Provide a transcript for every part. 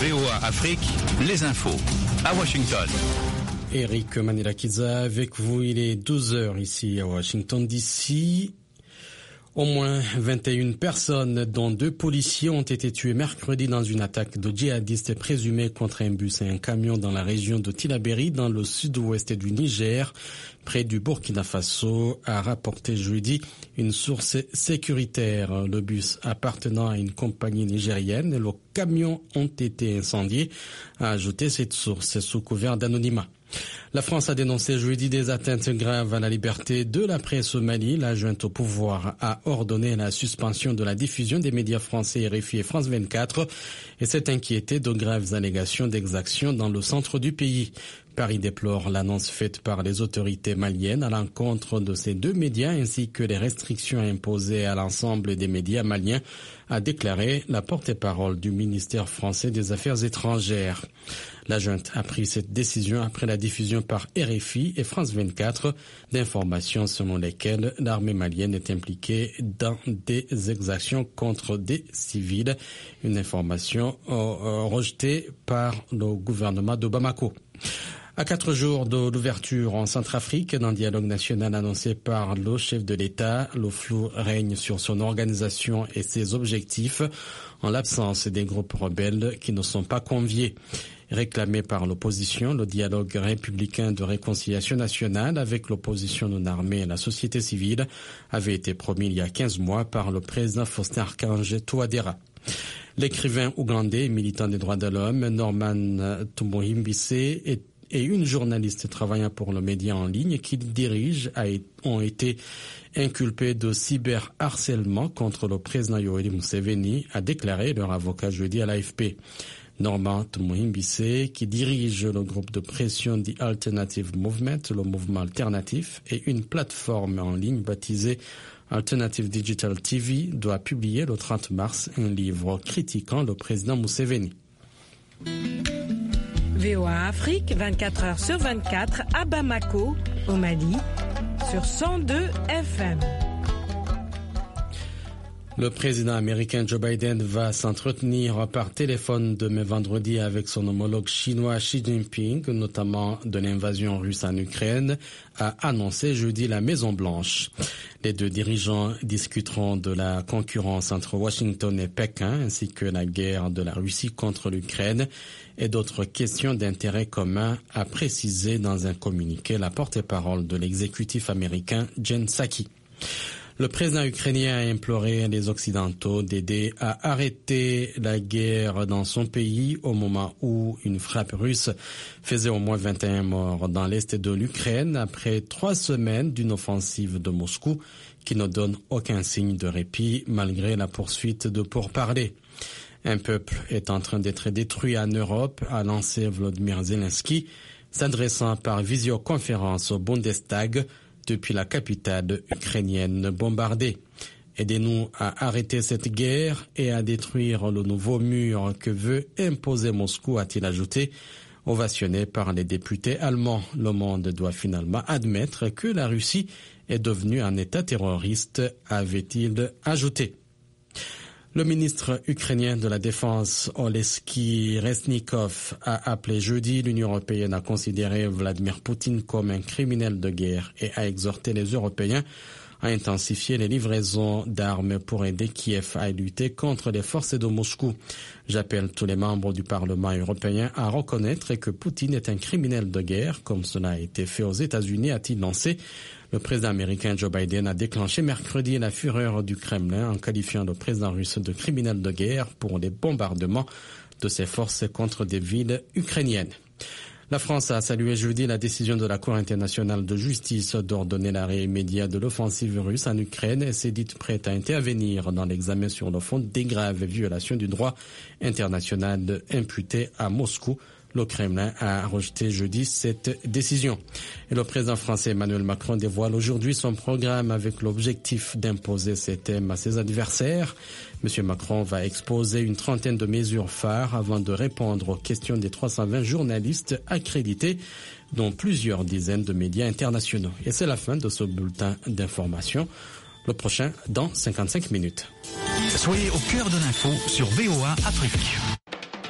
VOA Afrique, les infos à Washington. Eric Manilakiza avec vous, il est 12h ici à Washington DC. Au moins 21 personnes, dont 2 policiers, ont été tués mercredi dans une attaque de djihadistes présumés contre un bus et un camion dans la région de Tillabéri, dans le sud-ouest du Niger, près du Burkina Faso, a rapporté jeudi une source sécuritaire. Le bus appartenant à une compagnie nigérienne et le camion ont été incendiés, a ajouté cette source sous couvert d'anonymat. La France a dénoncé jeudi des atteintes graves à la liberté de la presse au Mali. La junte au pouvoir a ordonné la suspension de la diffusion des médias français RFI et France 24 et s'est inquiété de graves allégations d'exactions dans le centre du pays. Paris déplore l'annonce faite par les autorités maliennes à l'encontre de ces 2 médias ainsi que les restrictions imposées à l'ensemble des médias maliens, a déclaré la porte-parole du ministère français des Affaires étrangères. La junte a pris cette décision après la diffusion par RFI et France 24 d'informations selon lesquelles l'armée malienne est impliquée dans des exactions contre des civils. Une information rejetée par le gouvernement de Bamako. À 4 jours de l'ouverture en Centrafrique d'un dialogue national annoncé par le chef de l'État, le flou règne sur son organisation et ses objectifs en l'absence des groupes rebelles qui ne sont pas conviés. Réclamé par l'opposition, le dialogue républicain de réconciliation nationale avec l'opposition non armée et la société civile avait été promis il y a 15 mois par le président Faustin-Archange Touadéra. L'écrivain ougandais et militant des droits de l'homme Norman Tumbuhimbise et une journaliste travaillant pour le média en ligne qu'il dirige ont été inculpés de cyberharcèlement contre le président Yoweri Museveni, a déclaré leur avocat jeudi à l'AFP. Norman Tumbuhimbise, qui dirige le groupe de pression The Alternative Movement, le mouvement alternatif, et une plateforme en ligne baptisée Alternative Digital TV, doit publier le 30 mars un livre critiquant le président Museveni. VOA Afrique, 24 heures sur 24, à Bamako, au Mali, sur 102 FM. Le président américain Joe Biden va s'entretenir par téléphone demain vendredi avec son homologue chinois Xi Jinping, notamment de l'invasion russe en Ukraine, a annoncé jeudi la Maison-Blanche. Les 2 dirigeants discuteront de la concurrence entre Washington et Pékin, ainsi que la guerre de la Russie contre l'Ukraine et d'autres questions d'intérêt commun, a précisé dans un communiqué la porte-parole de l'exécutif américain Jen Psaki. Le président ukrainien a imploré les Occidentaux d'aider à arrêter la guerre dans son pays au moment où une frappe russe faisait au moins 21 morts dans l'est de l'Ukraine après 3 semaines d'une offensive de Moscou qui ne donne aucun signe de répit malgré la poursuite de pourparlers. Un peuple est en train d'être détruit en Europe, a lancé Volodymyr Zelensky, s'adressant par visioconférence au Bundestag depuis la capitale ukrainienne bombardée. Aidez-nous à arrêter cette guerre et à détruire le nouveau mur que veut imposer Moscou, a-t-il ajouté, ovationné par les députés allemands. Le monde doit finalement admettre que la Russie est devenue un État terroriste, avait-il ajouté. Le ministre ukrainien de la Défense, Oleksiy Reznikov, a appelé jeudi l'Union européenne à considérer Vladimir Poutine comme un criminel de guerre et a exhorté les Européens à intensifier les livraisons d'armes pour aider Kiev à lutter contre les forces de Moscou. J'appelle tous les membres du Parlement européen à reconnaître que Poutine est un criminel de guerre, comme cela a été fait aux États-Unis, a-t-il lancé. Le président américain Joe Biden a déclenché mercredi la fureur du Kremlin en qualifiant le président russe de criminel de guerre pour les bombardements de ses forces contre des villes ukrainiennes. La France a salué jeudi la décision de la Cour internationale de justice d'ordonner l'arrêt immédiat de l'offensive russe en Ukraine et s'est dite prête à intervenir dans l'examen sur le fond des graves violations du droit international imputées à Moscou. Le Kremlin a rejeté jeudi cette décision. Et le président français Emmanuel Macron dévoile aujourd'hui son programme avec l'objectif d'imposer ces thèmes à ses adversaires. Monsieur Macron va exposer une trentaine de mesures phares avant de répondre aux questions des 320 journalistes accrédités, dont plusieurs dizaines de médias internationaux. Et c'est la fin de ce bulletin d'information. Le prochain dans 55 minutes. Soyez au cœur de l'info sur VOA Afrique.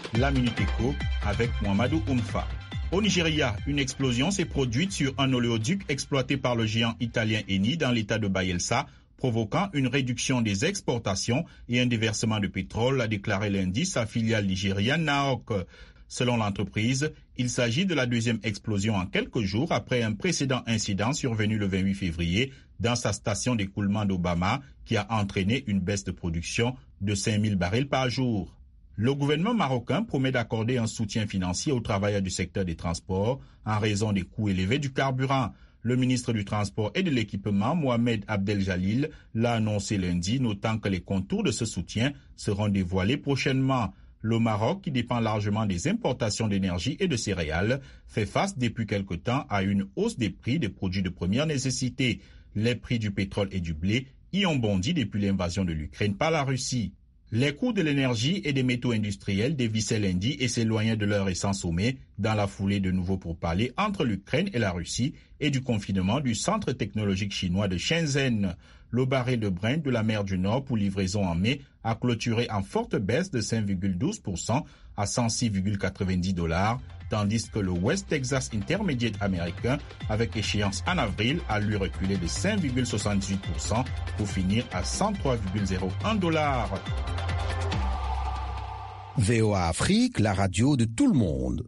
la Minute Éco avec Mohamedou Oumfa. Au Nigeria, une explosion s'est produite sur un oléoduc exploité par le géant italien Eni dans l'état de Bayelsa, provoquant une réduction des exportations et un déversement de pétrole, a déclaré lundi sa filiale nigériane Naok. Selon l'entreprise, il s'agit de la deuxième explosion en quelques jours après un précédent incident survenu le 28 février dans sa station d'écoulement d'Obama qui a entraîné une baisse de production de 5000 barils par jour. Le gouvernement marocain promet d'accorder un soutien financier aux travailleurs du secteur des transports en raison des coûts élevés du carburant. Le ministre du Transport et de l'Équipement, Mohamed Abdel Jalil, l'a annoncé lundi, notant que les contours de ce soutien seront dévoilés prochainement. Le Maroc, qui dépend largement des importations d'énergie et de céréales, fait face depuis quelque temps à une hausse des prix des produits de première nécessité. Les prix du pétrole et du blé y ont bondi depuis l'invasion de l'Ukraine par la Russie. Les coûts de l'énergie et des métaux industriels dévissaient lundi et s'éloignaient de leur récent sommet dans la foulée de nouveaux pourparlers entre l'Ukraine et la Russie et du confinement du centre technologique chinois de Shenzhen. Le baril de Brent de la mer du Nord pour livraison en mai a clôturé en forte baisse de 5,12% à 106,90$, tandis que le West Texas Intermediate américain, avec échéance en avril, a lui reculé de 5,78% pour finir à 103,01$. VOA Afrique, la radio de tout le monde.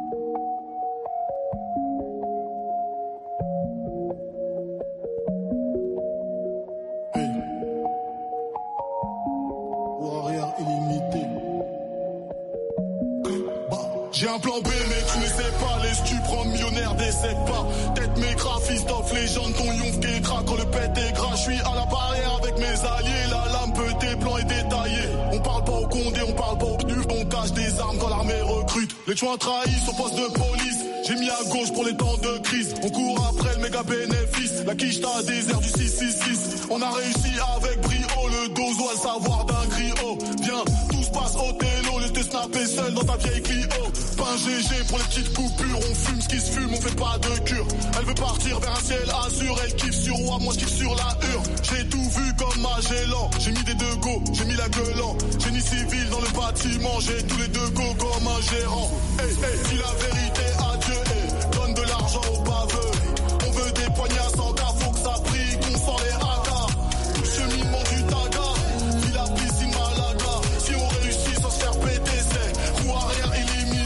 J'ai un plan B mais tu ne sais pas, laisse tu prends millionnaire, décède pas. Tête mes graphistes off, légende, ton yonf qui craque quand le pète est gras. Je suis à la barrière avec mes alliés, la lame peut blanc et détaillé. On parle pas au Condé, on parle pas au PNU, on cache des armes quand l'armée recrute. Les tueurs trahis son poste de police, j'ai mis à gauche pour les temps de crise. On court après le méga bénéfice, la quiche t'a désert du 666. On a réussi avec brio, le dos doit le savoir d'un griot. Viens, tout se passe au télo, le te snapper seul dans ta vieille Clio. Pain GG pour les petites coupures, on fume ce qui se fume, on fait pas de cure. Elle veut partir vers un ciel azur, elle kiffe sur roi, moi je kiffe sur la hure. J'ai tout vu comme Magellan, j'ai mis des deux go, j'ai mis la gueule en. Génie civil dans le bâtiment, j'ai tous les deux go comme un gérant. Hey, hey, dis la vérité à Dieu, hey, donne de l'argent aux baveux. On veut des poignées à 100 gars, faut que ça brille, qu'on sort les AK. Tout le cheminement du taga, puis la piscine Malaga. Si on réussit sans se faire péter, c'est roue arrière illimité.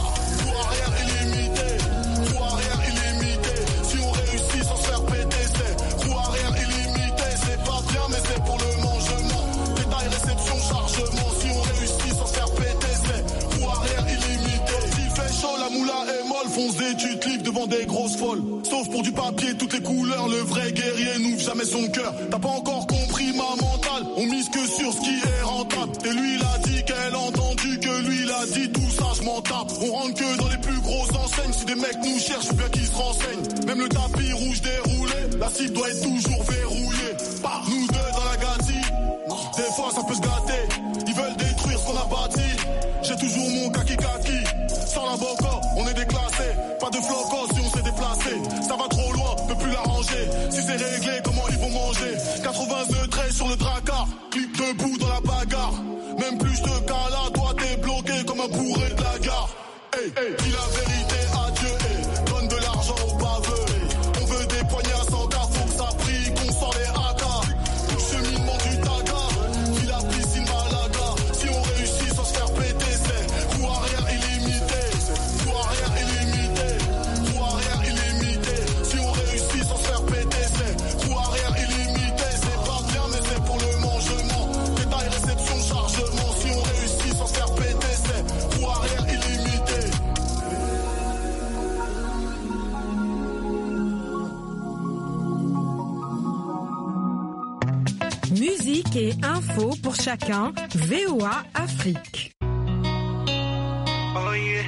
Fonce d'études, clips devant des grosses folles. Sauf pour du papier, toutes les couleurs. Le vrai guerrier n'ouvre jamais son cœur. T'as pas encore compris ma mentale. On mise que sur ce qui est rentable. Et lui il a dit qu'elle a entendu que lui il a dit tout ça, je m'en tape. On rentre que dans les plus grosses enseignes. Si des mecs nous cherchent, faut bien qu'ils se renseignent. Même le tapis rouge déroulé, la cible doit être toujours verrouillée. Nous deux dans la gâtille, des fois ça peut se gâter. Ils veulent détruire ce qu'on a bâti. J'ai toujours mon kaki. Sans la boca, on est déclassé. Pas de flocos si on s'est déplacé. Ça va trop loin, peut plus l'arranger. Si c'est réglé, comment ils vont manger? 82 traits sur le dracard. Clip debout dans la bagarre. Même plus de cas là, toi t'es bloqué comme un bourré de la gare. Hey, hey, dis la vérité à Dieu, hey. Donne de l'argent aux baveux. Hey. On veut des poignées à 100 gars, faut que ça brille, qu'on sort les AK. Tout le cheminement du taga, puis la piscine Malaga. Si on réussit sans se faire péter, c'est roue arrière illimité. Roue arrière illimité. Roue arrière illimité. Si on réussit sans se faire péter, c'est roue arrière illimité. C'est pas bien, mais c'est pour le mangement. Détail, réception, chargement. Si on réussit sans se faire péter, c'est roue arrière illimité. Musique et info pour chacun, VOA Afrique. Oh yeah.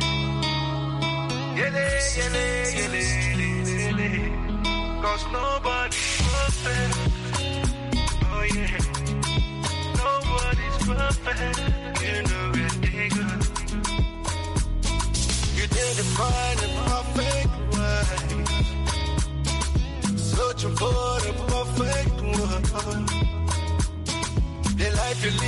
Cause nobody's perfect. Oh yeah. Nobody's perfect. You know it, they good. You didn't find a perfect way. Searching for the perfect one. The life you live.